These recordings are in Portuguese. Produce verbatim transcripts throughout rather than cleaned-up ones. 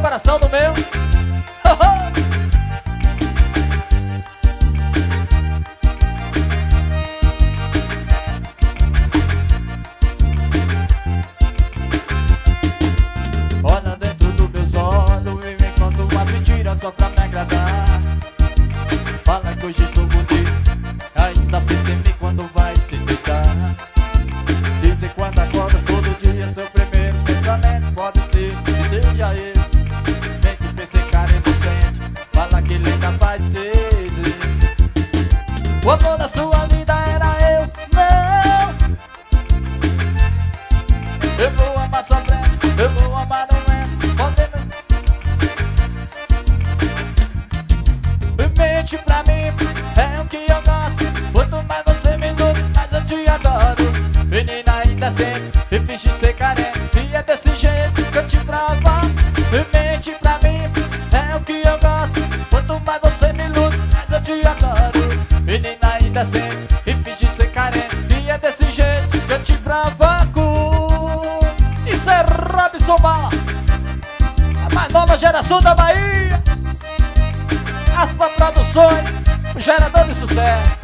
coração do meu. Olha dentro dos meus olhos e me conta umas mentiras só pra me agradar. Fala que hoje estou bonito, ainda pensa em mim quando vai se deitar. Dizem quando acorda todo dia, seu primeiro pensamento pode ser que seja ele. Vem que pensei cara inocente, fala que ele ainda vai ser. O amor da sua vida era eu, não. Eu vou amar sofrendo, eu vou amar doendo, podendo. Mente pra mim, é o que eu gosto. Quanto mais você me ilude, mais eu te adoro. Menina ainda sempre, e finge ser carente, e é desse jeito que eu te provo. Mente pra mim, é o que eu gosto. Quanto mais você me ilude, mais eu te adoro. Menina ainda sempre, e finge ser carente, e é desse jeito que eu te provoco. Isso é Robson Bala, a mais nova geração da Bahia. Aspa Produções, o gerador de sucesso.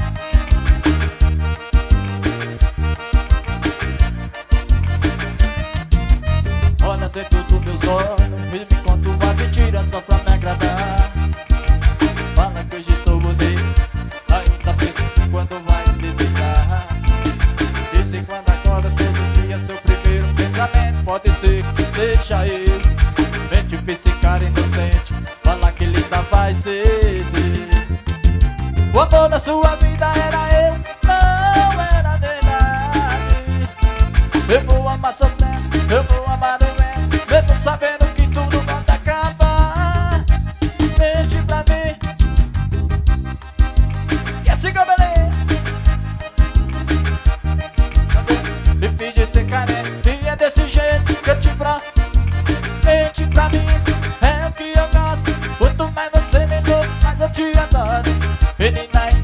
Olha dentro dos meus olhos e me conta umas mentiras só pra me agradar. Fala que hoje estou bonito, ainda penso quando vai se deitar. Dizem quando acorda todo dia, seu primeiro pensamento pode ser que seja ele. Mente pra esse cara inocente, fala que ele ainda vai ser. O amor da sua vida era eu, não era verdade. Eu vou amar sofrendo, eu vou amar doendo, mesmo sabendo que tudo vai acabar. Mente pra mim, e assim que eu beleza. Me finge ser carente, e é desse jeito que eu te provo. Mente pra mim, é o que eu gosto. Quanto mais você me ilude, mais eu te adoro. Menina